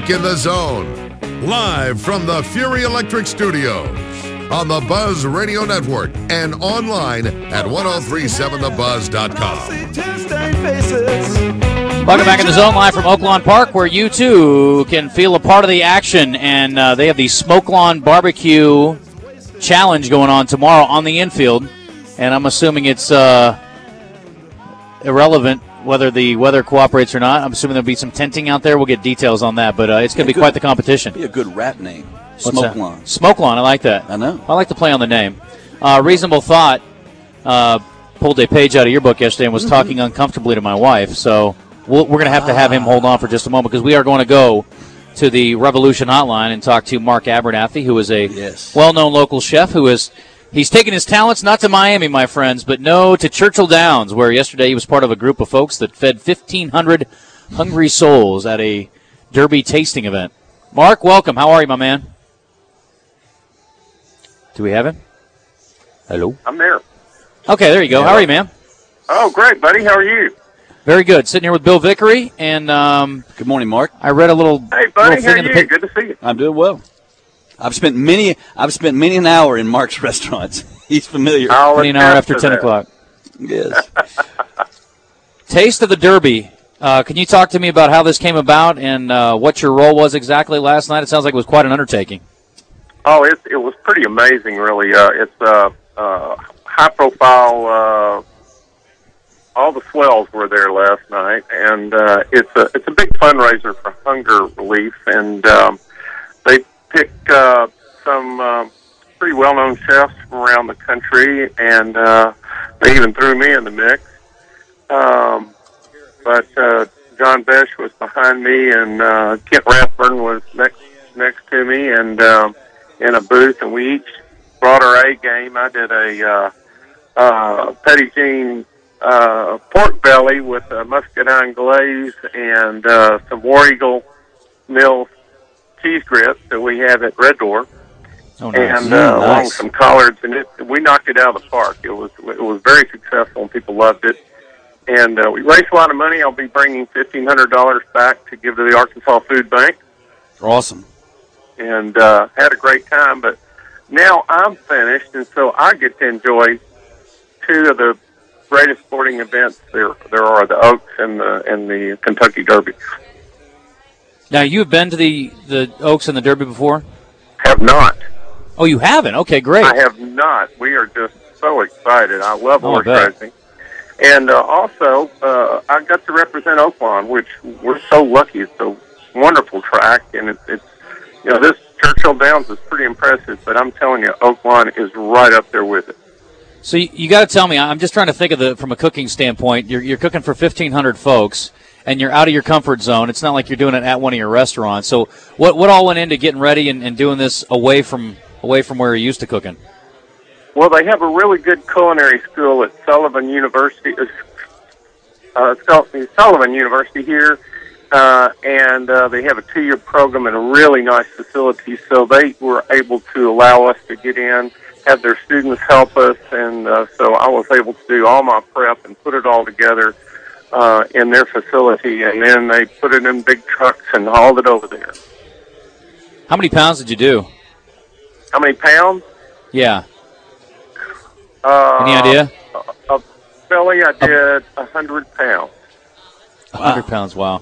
Back in the Zone, live from the Fury Electric Studios on the Buzz Radio Network and online at 1037thebuzz.com. Welcome back in the Zone, live from Oaklawn Park, where you too can feel a part of the action. And they have the Smoke Lawn Barbecue Challenge going on tomorrow on the infield. And I'm assuming it's irrelevant whether the weather cooperates or not. I'm assuming there'll be some tenting out there. We'll get details on that, but it's going to be quite the competition. Be a good rap name. Smoke Lawn. Smoke Lawn, I like that. I know. I like to play on the name. Reasonable Thought pulled a page out of your book yesterday and was talking uncomfortably to my wife, so we're going to have him hold on for just a moment, because we are going to go to the Revolution Hotline and talk to Mark Abernathy, who is a well-known local chef who is – he's taken his talents not to Miami, my friends, but to Churchill Downs, where yesterday he was part of a group of folks that fed 1,500 hungry souls at a Derby tasting event. Mark, welcome. How are you, my man? Do we have him? Hello? I'm there. Okay, there you go. How are you, man? Oh, great, buddy. How are you? Very good. Sitting here with Bill Vickery, and good morning, Mark. I read a little. Hey, buddy. How are you? Good to see you. I'm doing well. I've spent many an hour in Mark's restaurants. He's familiar. Many an hour after 10 o'clock. Yes. Taste of the Derby. Can you talk to me about how this came about and what your role was exactly last night? It sounds like it was quite an undertaking. Oh, it was pretty amazing, really. It's high profile. All the swells were there last night, and it's a big fundraiser for hunger relief, and they pick some pretty well-known chefs from around the country, and they even threw me in the mix. But John Besh was behind me, and Kent Rathburn was next to me, and in a booth, and we each brought our A game. I did a Petit Jean pork belly with a muscadine glaze and some War Eagle Mill cheese grits that we have at Red Door. Oh, nice. And along with some collards, and we knocked it out of the park. It was very successful, and people loved it. And we raised a lot of money. I'll be bringing $1,500 back to give to the Arkansas Food Bank. Awesome. And had a great time. But now I'm finished, and so I get to enjoy two of the greatest sporting events there are: the Oaks and the Kentucky Derby. Now, you have been to the Oaks and the Derby before? Have not. Oh, you haven't? Okay, great. I have not. We are just so excited. I love horse racing. And also, I got to represent Oaklawn, which we're so lucky. It's a wonderful track, and it's this Churchill Downs is pretty impressive, but I'm telling you, Oaklawn is right up there with it. So you got to tell me, I'm just trying to think of from a cooking standpoint. You're cooking for 1,500 folks, and you're out of your comfort zone. It's not like you're doing it at one of your restaurants. So what all went into getting ready and doing this away from where you're used to cooking? Well, they have a really good culinary school at Sullivan University. Sullivan University here, and they have a 2-year program and a really nice facility. So they were able to allow us to get in, have their students help us, and so I was able to do all my prep and put it all together in their facility, and then they put it in big trucks and hauled it over there. How many pounds did you do? How many pounds? Yeah. Any idea? A belly, I did 100 pounds. 100 pounds, wow.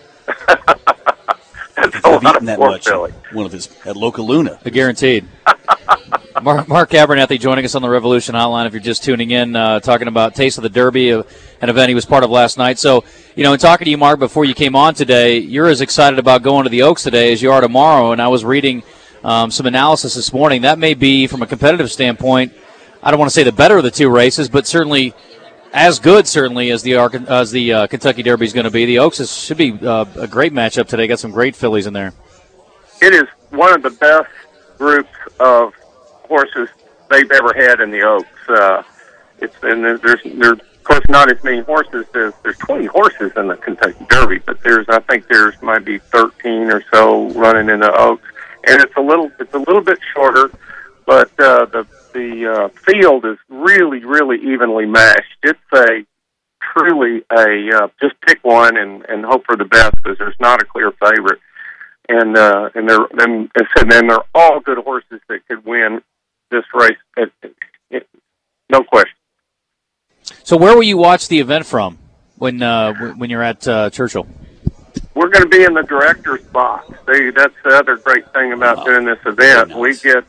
That's a lot of that pork much. belly. One of his at Loca Luna. Guaranteed. Mark Abernathy joining us on the Revolution Hotline. If you're just tuning in, talking about Taste of the Derby, an event he was part of last night. So, in talking to you, Mark, before you came on today, you're as excited about going to the Oaks today as you are tomorrow. And I was reading some analysis this morning. That may be, from a competitive standpoint, I don't want to say the better of the two races, but certainly as good, as the Kentucky Derby is going to be. The Oaks should be a great matchup today. Got some great fillies in there. It is one of the best groups of horses they've ever had in the Oaks. There's of course not as many horses as there's 20 horses in the Kentucky Derby, but I think there's might be 13 or so running in the Oaks, and it's a little bit shorter, but the field is really, really evenly matched. It's truly just pick one and hope for the best, because there's not a clear favorite. and they're all good horses that could win this race. No question. So where will you watch the event from when you're at Churchill? We're going to be in the director's box. That's the other great thing about doing this event. Nice. We get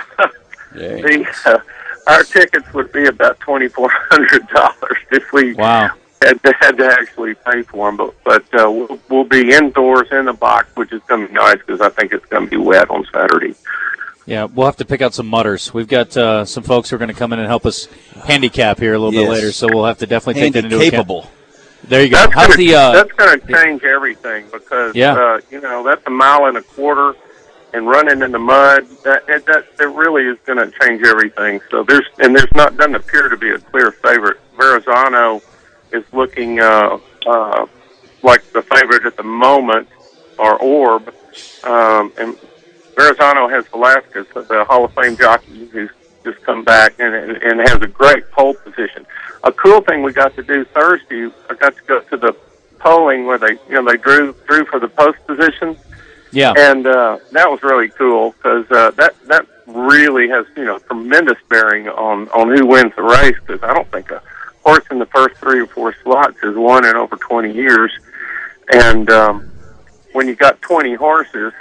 our tickets would be about $2,400 if we had to actually pay for them. But we'll be indoors in the box, which is going to be nice because I think it's going to be wet on Saturday. Yeah, we'll have to pick out some mutters. We've got some folks who are going to come in and help us handicap here a little bit later, so we'll have to definitely take that into account. There you go. That's going to change everything because, that's 1.25 miles and running in the mud. That really is going to change everything. So doesn't appear to be a clear favorite. Verrazano is looking like the favorite at the moment, or Orb. And Verrazano has Velasquez, the Hall of Fame jockey who's just come back and has a great pole position. A cool thing we got to do Thursday, I got to go to the polling where they drew for the post position. Yeah. And that was really cool because that really has, tremendous bearing on who wins the race, because I don't think a horse in the first 3 or 4 slots has won in over 20 years. And when you got 20 horses,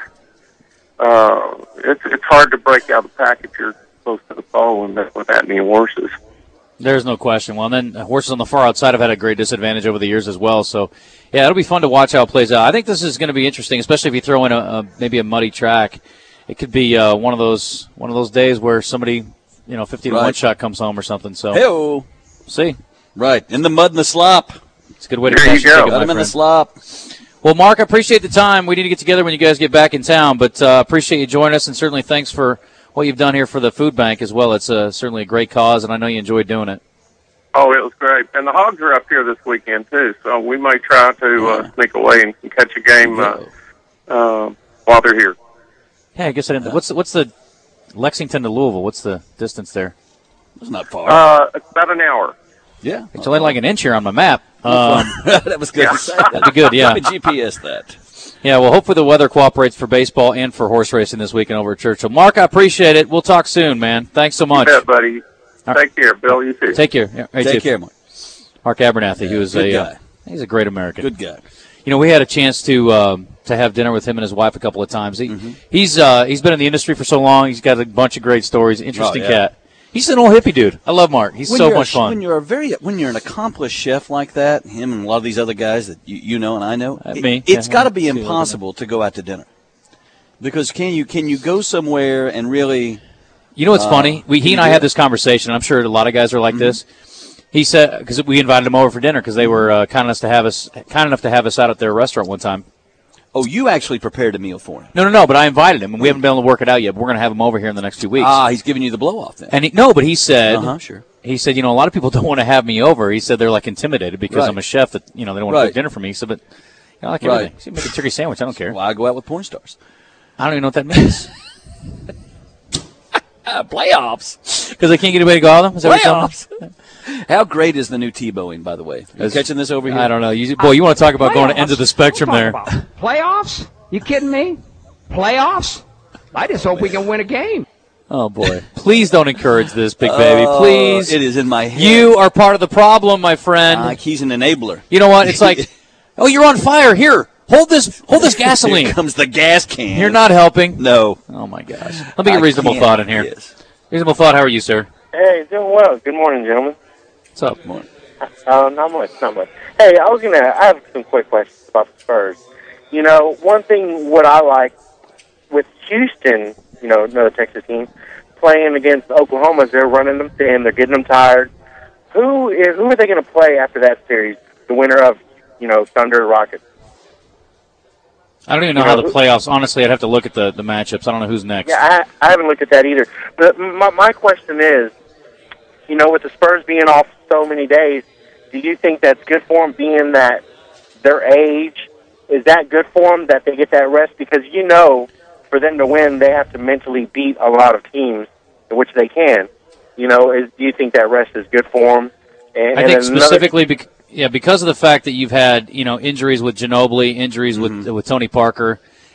it's hard to break out the pack if you're close to the pole and with that many horses. There's no question. Well, and then horses on the far outside have had a great disadvantage over the years as well. So, yeah, it'll be fun to watch how it plays out. I think this is going to be interesting, especially if you throw in maybe a muddy track. It could be one of those days where somebody, 50-to-1 shot comes home or something. So, hey-o. See, right in the mud and the slop. It's a good way to cash your ticket, Got him in the slop. Well, Mark, I appreciate the time. We need to get together when you guys get back in town, but appreciate you joining us, and certainly thanks for what you've done here for the food bank as well. It's certainly a great cause, and I know you enjoyed doing it. Oh, it was great. And the Hogs are up here this weekend, too, so we may try to sneak away and catch a game while they're here. Yeah, I guess I didn't. What's the Lexington to Louisville? What's the distance there? It's not far. It's about an hour. Yeah. It's only like an inch here on my map. That was good. That'd be good, yeah. Let me GPS that. Yeah, well, hopefully the weather cooperates for baseball and for horse racing this weekend over at Churchill. Mark, I appreciate it. We'll talk soon, man. Thanks so much. You bet, buddy. Take care, Bill. You too. Take care. Yeah, Take care, Mark. Mark Abernathy, who is guy. He's a great American. Good guy. We had a chance to have dinner with him and his wife a couple of times. He's been in the industry for so long. He's got a bunch of great stories. Interesting cat. He's an old hippie dude. I love Mark. He's so much fun. When you're an accomplished chef like that, him and a lot of these other guys that you know and I know, me. It's got to be impossible to go out to dinner. Because can you go somewhere and really? You know what's funny? He and I had this conversation. I'm sure a lot of guys are like this. He said, because we invited him over for dinner because they were kind enough to have us out at their restaurant one time. Oh, you actually prepared a meal for him? No, but I invited him, and we haven't been able to work it out yet. But we're going to have him over here in the next 2 weeks. He's giving you the blow-off then. And he said, sure. He said, a lot of people don't want to have me over. He said they're like intimidated because I'm a chef that they don't want to cook dinner for me. He said, but I like everything. So you make a turkey sandwich, I don't care. Well, I go out with porn stars. I don't even know what that means. Playoffs. Because they can't get anybody to go out with them? Playoffs. How great is the new T-bowing, by the way? Are you catching this over here? I don't know. You want to talk about going to ends of the spectrum there. Playoffs? You kidding me? Playoffs? I just hope we can win a game. Oh, boy. Please don't encourage this, big baby. Please. It is in my head. You are part of the problem, my friend. He's an enabler. You know what? It's like, oh, you're on fire. Here. Hold this gasoline. Here comes the gas can. You're not helping. No. Oh, my gosh. Let me get reasonable thought in here. Yes. Reasonable thought. How are you, sir? Hey, doing well. Good morning, gentlemen. What's up? Good morning. Not much. Hey, I have some quick questions about the Spurs. One thing what I like with Houston, another Texas team, playing against Oklahoma is they're running them thin, they're getting them tired. Who are they going to play after that series? The winner of, Thunder Rockets. I don't even know how the playoffs. Honestly, I'd have to look at the matchups. I don't know who's next. Yeah, I haven't looked at that either. But my question is, with the Spurs being off so many days, do you think that's good for them, being that their age? Is that good for them that they get that rest? Because for them to win, they have to mentally beat a lot of teams, which they can. Do you think that rest is good for them? I think specifically because of the fact that you've had injuries with Ginobili, injuries with Tony Parker,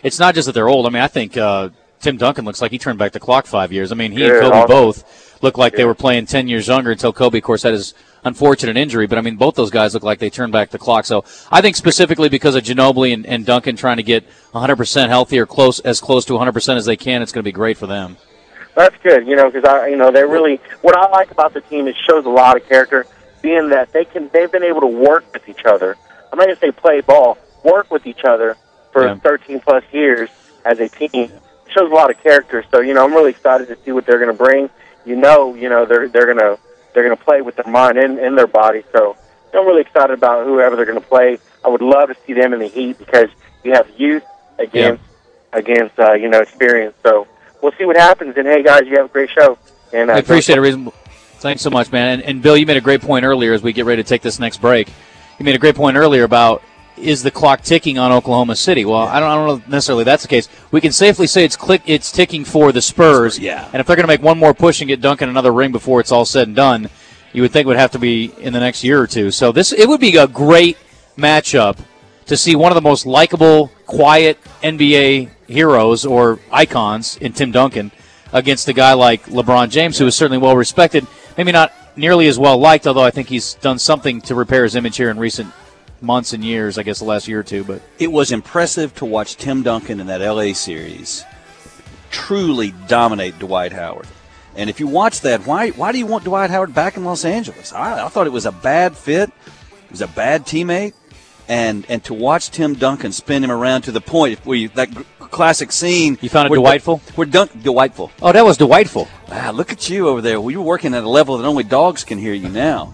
it's not just that they're old. I mean, I think Tim Duncan looks like he turned back the clock 5 years. I mean, he and Kobe both looked like they were playing 10 years younger until Kobe, of course, had his unfortunate injury. But, I mean, both those guys look like they turned back the clock. So I think specifically because of Ginobili and Duncan trying to get 100% healthy or as close to 100% as they can, it's going to be great for them. That's good, because they're really, what I like about the team is it shows a lot of character, being that they've been able to work with each other. I'm not going to say play ball, work with each other for 13 plus years as a team. It shows a lot of character. So, I'm really excited to see what they're going to bring. They're going to play with their mind and their body. So, I'm really excited about whoever they're going to play. I would love to see them in the Heat because you have youth against experience. So, we'll see what happens. And, hey, guys, you have a great show. And I appreciate it. Thanks so much, man. And, Bill, you made a great point earlier as we get ready to take this next break. You made a great point earlier about is the clock ticking on Oklahoma City? Well, I don't know necessarily that's the case. We can safely say it's ticking for the Spurs. Yeah. And if they're going to make one more push and get Duncan another ring before it's all said and done, you would think it would have to be in the next year or two. So it would be a great matchup to see one of the most likable, quiet NBA heroes or icons in Tim Duncan against a guy like LeBron James, who is certainly well respected. Maybe not nearly as well liked, although I think he's done something to repair his image here in recent months and years, I guess the last year or two. But it was impressive to watch Tim Duncan in that L.A. series truly dominate Dwight Howard. And if you watch that, why do you want Dwight Howard back in Los Angeles? I thought it was a bad fit. It was a bad teammate. And to watch Tim Duncan spin him around to the point where that classic scene. You found it delightful? Delightful. Oh, that was delightful. Wow, look at you over there. Well, you're working at a level that only dogs can hear you now.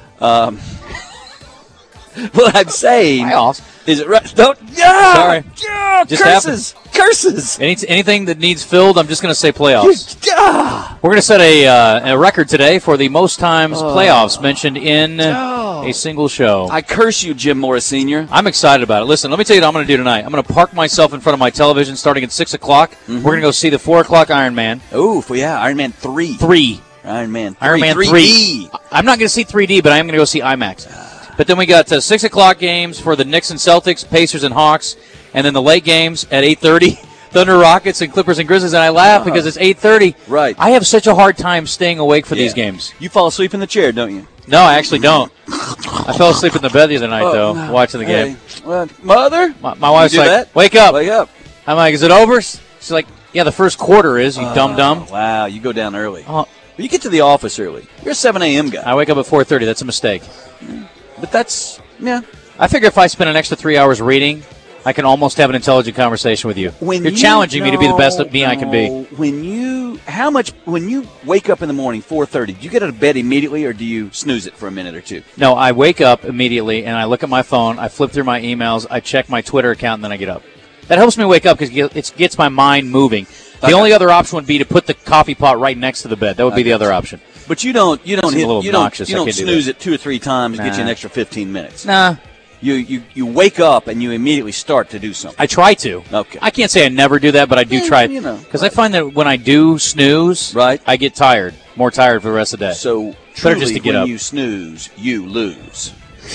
What I'm saying is it right? Don't. Yeah. Sorry. Yeah, just curses. Anything that needs filled, I'm just going to say playoffs. We're going to set a record today for the most times playoffs mentioned in a single show. I curse you, Jim Morris Sr. I'm excited about it. Listen, let me tell you what I'm going to do tonight. I'm going to park myself in front of my television starting at 6 o'clock. Mm-hmm. We're going to go see the 4 o'clock Iron Man. Oh, yeah, Iron Man 3. Iron Man 3. I'm not going to see 3D, but I am going to go see IMAX. But then we got 6 o'clock games for the Knicks and Celtics, Pacers and Hawks, and then the late games at 8:30, Thunder Rockets and Clippers and Grizzlies. And I laugh because it's 8:30. Right. I have such a hard time staying awake for these games. You fall asleep in the chair, don't you? No, I actually don't. I fell asleep in the bed the other night, though, watching the game. Well, Mother? My wife's like, that? Wake up. Wake up. I'm like, is it over? She's like, yeah, the first quarter is, you dum-dum. Wow, you go down early. You get to the office early. You're a 7 a.m. guy. I wake up at 4:30. That's a mistake. But that's, I figure if I spend an extra 3 hours reading, I can almost have an intelligent conversation with you. You're challenging me to be the best me I can be. When you wake up in the morning, 4:30, do you get out of bed immediately or do you snooze it for a minute or two? No, I wake up immediately and I look at my phone, I flip through my emails, I check my Twitter account, and then I get up. That helps me wake up because it gets my mind moving. The only other option would be to put the coffee pot right next to the bed. That would be the other option. But you don't snooze it 2 or 3 times and get you an extra 15 minutes. Nah. You wake up and you immediately start to do something. I try to. Okay. I can't say I never do that, but I do try. Because I find that when I do snooze, I get tired, more tired for the rest of the day. So better just to get when up. You snooze, you lose.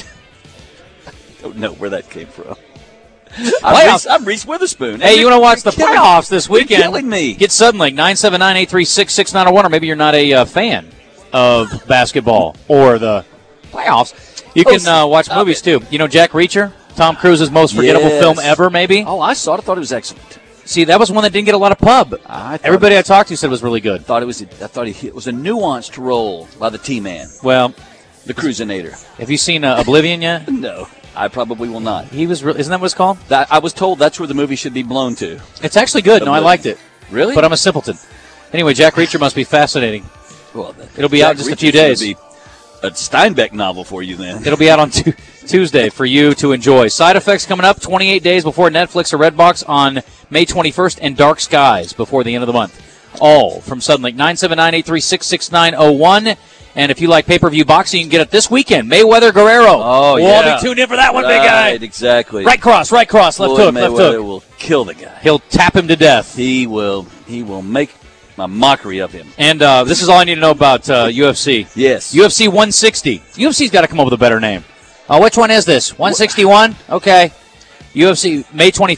I don't know where that came from. I'm Reese Witherspoon. Hey, you want to watch the playoffs this weekend? You're killing me. Get Suddenlink, 979-836-6901, or maybe you're not a fan of basketball or the playoffs. You can watch movies, too. You know Jack Reacher? Tom Cruise's most forgettable film ever, maybe? Oh, I saw it. I thought it was excellent. See, that was one that didn't get a lot of pub. Everybody I talked to said it was really good. I thought it was a nuanced role by the T-Man. Well, the Cruisinator. Have you seen Oblivion yet? No. I probably will not. Isn't that what it's called? I was told that's where the movie should be blown to. It's actually good. No, I liked it. Really? But I'm a simpleton. Anyway, Jack Reacher must be fascinating. Well, it'll be out in just a few days. Be a Steinbeck novel for you then. It'll be out on Tuesday for you to enjoy. Side Effects coming up 28 days before Netflix or Redbox on May 21st, and Dark Skies before the end of the month. All from Suddenlink, 979-836-6901. And if you like pay-per-view boxing, you can get it this weekend. Mayweather Guerrero. Oh, yeah. We'll be tuned in for that one, big guy. Right, exactly. Right cross, left hook, left hook. Mayweather will kill the guy. He'll tap him to death. He will make a mockery of him. And this is all I need to know about UFC. Yes. UFC 160. UFC's got to come up with a better name. Which one is this? 161? Okay. UFC May 25th,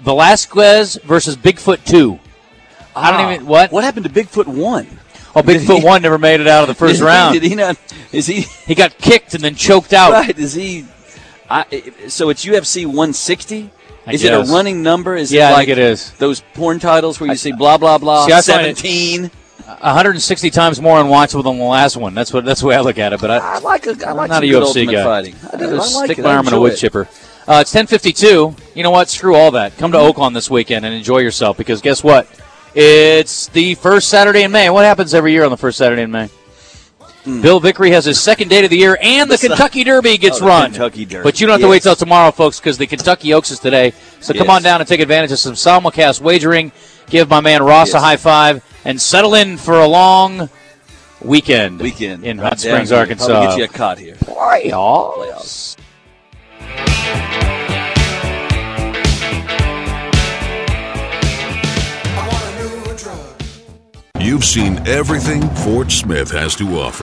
Velasquez versus Bigfoot 2. I don't even what. What happened to Bigfoot 1? Oh, Bigfoot 1 never made it out of the first round. Did he not? Is he? He got kicked and then choked out. Right? Is he? So it's UFC 160. Is it guess. a running number? Is Yeah, it I like think it is. those porn titles where you see blah blah blah? See, I find it- 17. 160 times more unwatchable than the last one. That's the way I look at it. But I like I'm some not a good UFC Ultimate guy. Fighting. I do. I like stick it. my I arm in a enjoy wood it. chipper. It's 10:52. You know what? Screw all that. Come to Oaklawn this weekend and enjoy yourself because guess what? It's the first Saturday in May. What happens every year on the first Saturday in May? Bill Vickery has his second date of the year, and the Kentucky Derby gets the run. Kentucky Derby. But you don't have to wait till tomorrow, folks, because the Kentucky Oaks is today. So come Yes. on down and take advantage of some simulcast wagering. Give my man Ross a high five, and settle in for a long weekend in right Hot Springs, down here. Arkansas. Probably get you a cot here. Playoffs. You've seen everything Fort Smith has to offer.